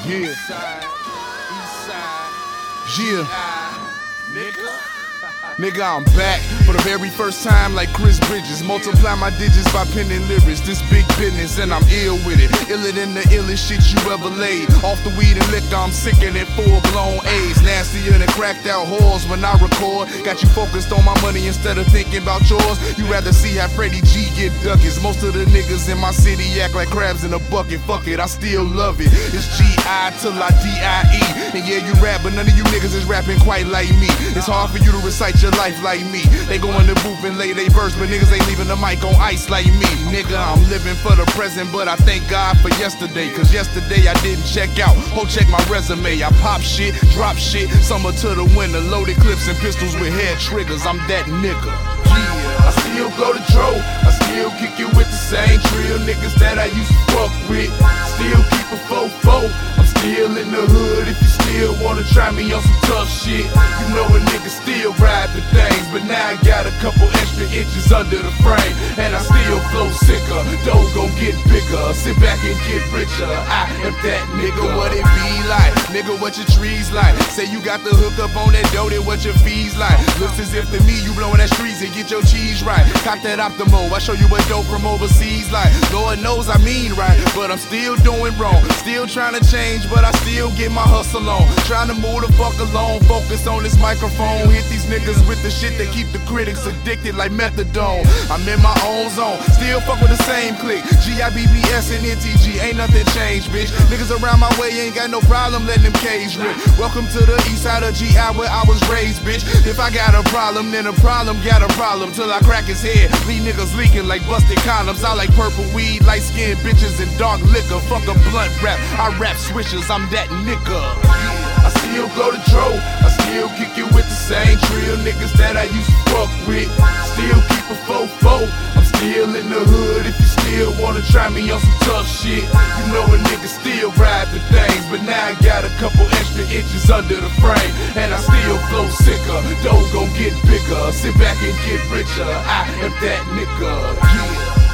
Yeah. Yeah. Nigga, I'm back for the very first time like Chris Bridges. Multiply my digits by penning lyrics. This big business and I'm ill with it. Iller than the illest shit you ever laid. Off the weed and liquor, I'm sicker than full-blown AIDS. Nastier than cracked out whores when I record. Got you focused on my money instead of thinking about yours. You rather see how Freddie G get duckets. Most of the niggas in my city act like crabs in a bucket. Fuck it, I still love it. It's G.I. till I D.I.E. And yeah, you rap, but none of you niggas is rapping quite like me. It's hard for you to recite your life like me. They go in the booth and lay they verse, but niggas ain't leaving the mic on ice like me. Nigga, I'm living for the present, but I thank God for yesterday. Cause yesterday I didn't check out. Ho, check my resume. I pop shit, drop shit, summer to the winter. Loaded clips and pistols with head triggers. I'm that nigga. Yeah, I still go to Dro. I still kick it with the same trio niggas that I used to fuck with. Still keep a 4-4. I'm still in the hood if you still wanna try me on some tough shit. You know a nigga still ride the things, but now I got a couple extra inches under the frame. And I still flow sicker, dough gon' get bigger. Sit back and get richer, I am that nigga. What it be like? Nigga, what your trees like? Say you got the hook up on that dough, then what your fees like? Looks as if to me you blowing that streets and get your cheese right. Cock that Optimo, I show you what dope from overseas like. Lord knows I mean right, but I'm still doing wrong. Still trying to change, but I still get my hustle on. Trying to move the fuck along, focus on this microphone. Hit these niggas with the shit that keep the critics addicted like methadone. I'm in my own zone, still fuck with the same clique. GIBBS and NTG, ain't nothing changed, bitch. Niggas around my way ain't got no problem letting them cage rip. Welcome to the east side of GI where I was raised, bitch. If I got a problem, then a problem got a problem. Till I crack his head, leave niggas leaking like busted condoms. I like purple weed, light skinned bitches and dark liquor. Fuck a blunt rap, I rap switches, I'm that nigga. I still go to Dro, I still kick it with the same trio niggas that I used to fuck with. Still keep a 4-4, I'm still in the hood if you still wanna try me on some tough shit. You know a nigga still ride the things, but now I got a couple extra inches under the frame. And I still flow sicker, dough gon' get bigger. Sit back and get richer, I am that nigga, yeah.